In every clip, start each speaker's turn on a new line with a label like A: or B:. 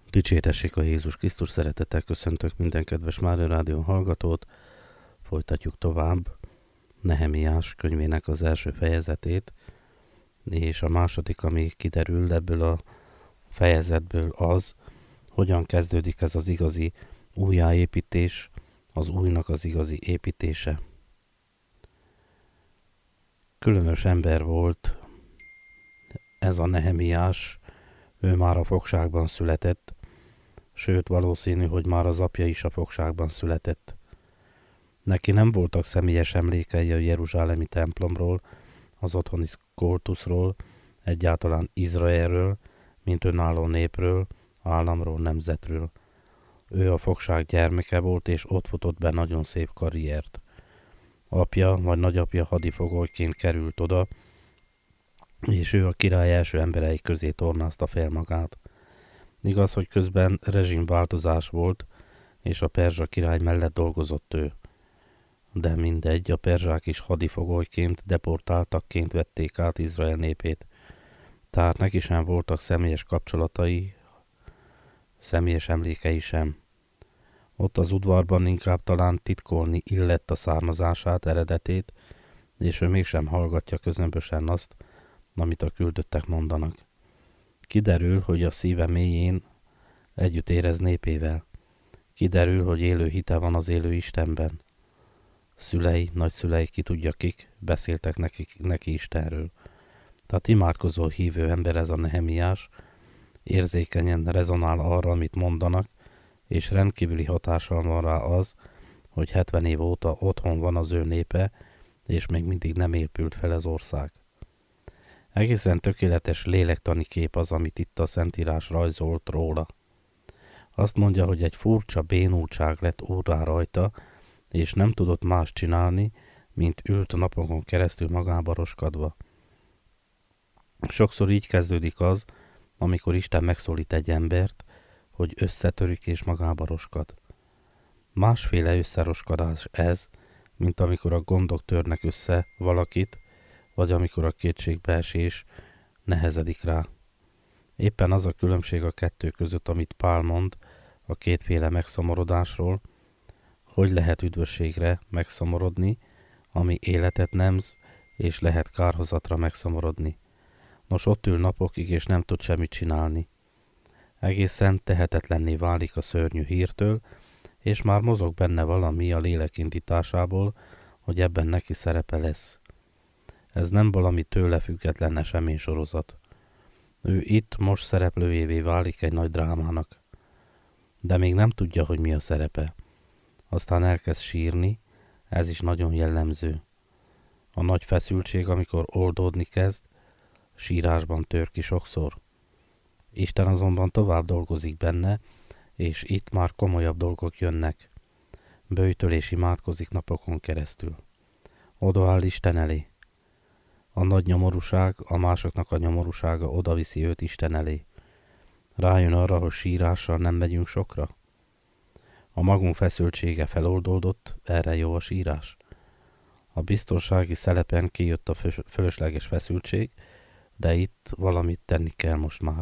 A: Dicsértessék a Jézus Krisztus, szeretettel köszöntök minden kedves Mária Rádió hallgatót. Folytatjuk tovább Nehemiás könyvének az első fejezetét, és a második, ami kiderül ebből a fejezetből az, hogyan kezdődik ez az igazi újjáépítés, az újnak az igazi építése. Különös ember volt ez a Nehemiás, ő már a fogságban született, sőt valószínű, hogy már az apja is a fogságban született. Neki nem voltak személyes emlékei a jeruzsálemi templomról, az otthoni kultuszról, egyáltalán Izraelről, mint önálló népről, államról, nemzetről. Ő a fogság gyermeke volt, és ott futott be nagyon szép karriert. Apja vagy nagyapja hadifogolyként került oda, és ő a király első emberei közé tornázta fel magát. Igaz, hogy közben rezsimváltozás volt, és a perzsa király mellett dolgozott ő. De mindegy, a perzsák is hadifogolyként, deportáltakként vették át Izrael népét. Tehát neki sem voltak személyes kapcsolatai, személyes emlékei sem. Ott az udvarban inkább talán titkolni illett a származását, eredetét, és ő mégsem hallgatja közömbösen azt, amit a küldöttek mondanak. Kiderül, hogy a szíve mélyén együtt érez népével. Kiderül, hogy élő hite van az élő Istenben. Szülei, nagyszülei, ki tudja kik, beszéltek neki Istenről. Tehát imádkozó hívő ember ez a Nehemiás, érzékenyen rezonál arra, amit mondanak, és rendkívüli hatással van rá az, hogy 70 év óta otthon van az ő népe, és még mindig nem épült fel az ország. Egészen tökéletes lélektani kép az, amit itt a Szentírás rajzolt róla. Azt mondja, hogy egy furcsa bénultság lett órá rajta, és nem tudott más csinálni, mint ült napokon keresztül magába roskadva. Sokszor így kezdődik az, amikor Isten megszólít egy embert, hogy összetörik és magába roskad. Másféle összeroskadás ez, mint amikor a gondok törnek össze valakit, vagy amikor a kétségbeesés nehezedik rá. Éppen az a különbség a kettő között, amit Pál mond a kétféle megszomorodásról, hogy lehet üdvösségre megszomorodni, ami életet nemz, és lehet kárhozatra megszomorodni. Nos, ott ül napokig, és nem tud semmit csinálni. Egészen tehetetlenné válik a szörnyű hírtől, és már mozog benne valami a lélek indításából, hogy ebben neki szerepe lesz. Ez nem valami tőle független eseménysorozat. Ő itt most szereplőjévé válik egy nagy drámának. De még nem tudja, hogy mi a szerepe. Aztán elkezd sírni, ez is nagyon jellemző. A nagy feszültség, amikor oldódni kezd, sírásban tör ki sokszor. Isten azonban tovább dolgozik benne, és itt már komolyabb dolgok jönnek. Böjtöl és imádkozik napokon keresztül. Odaáll Isten elé. A nagy nyomorúság, a másoknak a nyomorúsága odaviszi őt Isten elé. Rájön arra, hogy sírással nem megyünk sokra. A magunk feszültsége feloldódott, erre jó a sírás. A biztonsági szelepen kijött a fölösleges feszültség, de itt valamit tenni kell most már.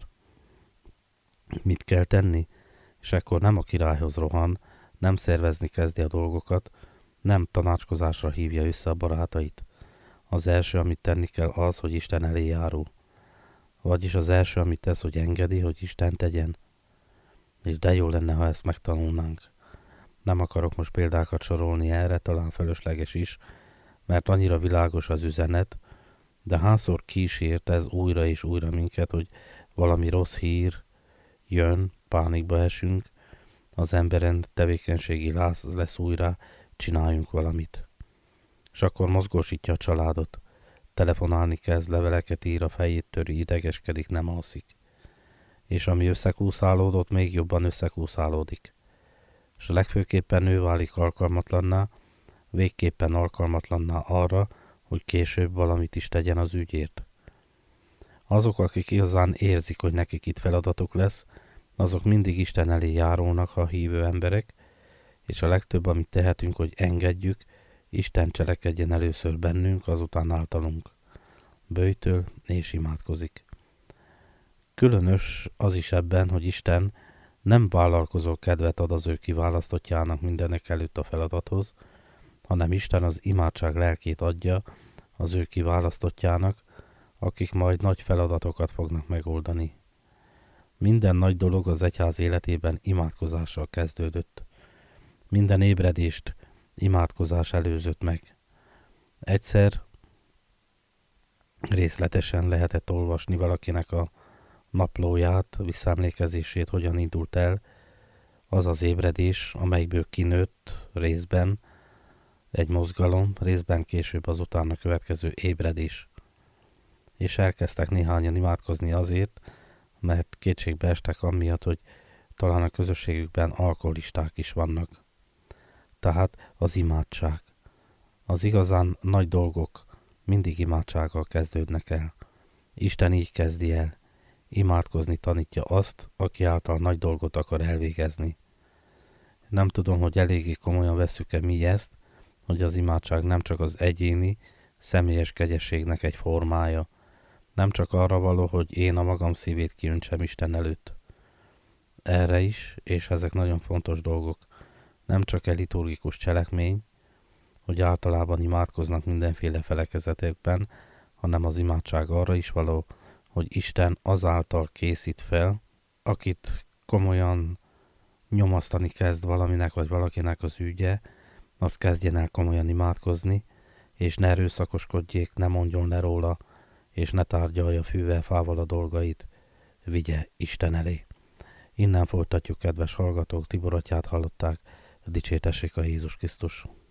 A: Mit kell tenni? És ekkor nem a királyhoz rohan, nem szervezni kezdi a dolgokat, nem tanácskozásra hívja össze a barátait. Az első, amit tenni kell az, hogy Isten elé járul. Vagyis az első, amit tesz, hogy engedi, hogy Isten tegyen. És de jó lenne, ha ezt megtanulnánk. Nem akarok most példákat sorolni erre, talán fölösleges is, mert annyira világos az üzenet, de hányszor kísért ez újra és újra minket, hogy valami rossz hír jön, pánikba esünk, az emberen tevékenységi láz lesz újra, csináljunk valamit. És akkor mozgósítja a családot, telefonálni kezd, leveleket ír, a fejét töri, idegeskedik, nem alszik. És ami összekúszálódott, még jobban összekúszálódik. És a legfőképpen ő válik alkalmatlanná, végképpen alkalmatlanná arra, hogy később valamit is tegyen az ügyért. Azok, akik igazán érzik, hogy nekik itt feladatuk lesz, azok mindig Isten elé járulnak, ha hívő emberek, és a legtöbb, amit tehetünk, hogy engedjük, Isten cselekedjen először bennünk, azután általunk. Böjtöl és imádkozik. Különös az is ebben, hogy Isten Nem vállalkozó kedvet ad az ő kiválasztottjának mindenek előtt a feladathoz, hanem Isten az imádság lelkét adja az ő kiválasztottjának, akik majd nagy feladatokat fognak megoldani. Minden nagy dolog az egyház életében imádkozással kezdődött. Minden ébredést imádkozás előzött meg. Egyszer részletesen lehetett olvasni valakinek a naplóját, visszaemlékezését, hogyan indult el az az ébredés, amelyből kinőtt részben egy mozgalom, részben később az utána következő ébredés. És elkezdtek néhányan imádkozni azért, mert kétségbe estek amiatt, hogy talán a közösségükben alkoholisták is vannak. Tehát az imádság. Az igazán nagy dolgok mindig imádsággal kezdődnek el. Isten így kezdi el. Imádkozni tanítja azt, aki által nagy dolgot akar elvégezni. Nem tudom, hogy eléggé komolyan vesszük-e mi ezt, hogy az imádság nem csak az egyéni, személyes kegyességnek egy formája, nem csak arra való, hogy én a magam szívét kiöntsem Isten előtt. Erre is, és ezek nagyon fontos dolgok, nem csak egy liturgikus cselekmény, hogy általában imádkoznak mindenféle felekezetekben, hanem az imádság arra is való, hogy Isten azáltal készít fel, akit komolyan nyomasztani kezd valaminek vagy valakinek az ügye, azt kezdjen el komolyan imádkozni, és ne erőszakoskodjék, ne mondjon le róla, és ne tárgyalja fűvel, fával a dolgait, vigye Isten elé. Innen folytatjuk, kedves hallgatók, Tibor atyát hallották, dicsértessék a Jézus Krisztus.